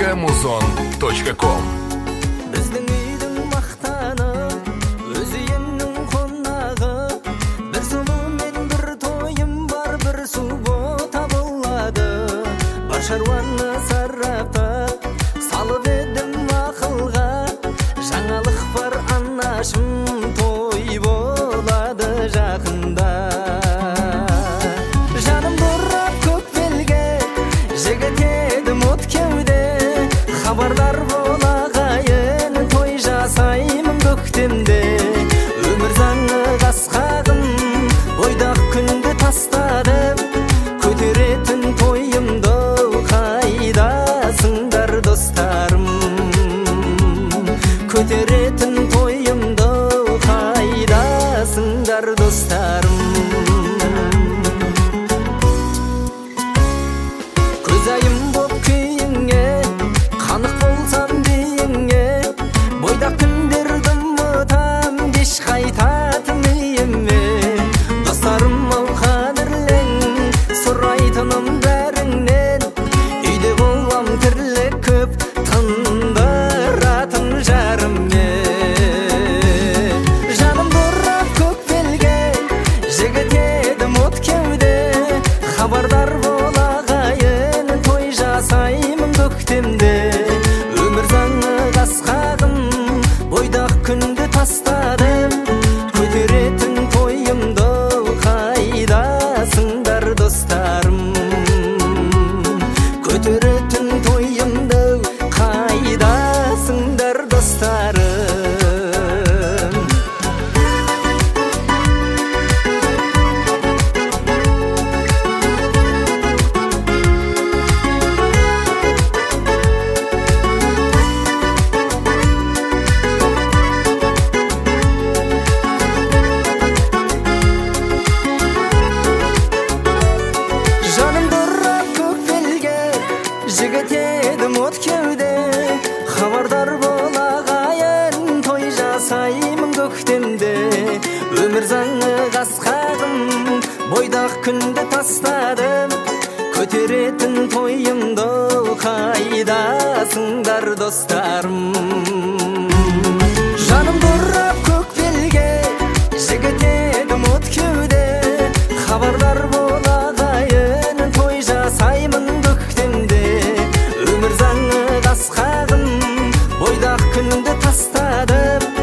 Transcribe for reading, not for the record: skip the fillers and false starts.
muzon.com. Bizning uyning maqtani, o'ziyimning qonag'i, bir sulu men bir to'yim bor, bir suvo tabilladi. Basharvanni sarrafa salib edim aqlga, жаңалық бар annashim to'y bo'ladi yaqinda. Жаным durrab ko'k belga, jigit edim o't kevde, xabardor bo'lag'ayin to'y jasayman ko'ktimde. Өмір заңы қасқағым, бойдақ күнді тастадым, көтеретін тойымды қайдасыңдар достарым. Көтеретін тойымды қайдасыңдар достарым. Көзайым боп күйіңе, қанық болсам дейіңе, бойдақ күндердің мұтам, кеш қайтатын үйіме. Достарым ау қадірлен, сұрайтыным бәріңнен, үйде болам тірлік көп, тындыратын жарыме. Жаным durrab көк белге, жігіт едім от кеуде, хабардар болағайын той жасаймын көктемде. Өмір заңы қасқағым, бойдақ күнді тастадым, көтеретін тойымды қайдасыңдар достарым. Көтеретін тойымды қайдасыңдар достарым. Жаным durrab көк белге, жігіт едім от кеуде, хабардар болағайын той жасаймын көктемде. Өмір заңы қасқағым, бойдақ күнді тастадым, көтеретін тойымды қайдасыңдар достарым. Жаным durrab көк белге, жігіт едім от кеуде, хабардар болағайын той жасаймын көктемде. Өмір заңы қасқағым, бойдақ күнді тастадым,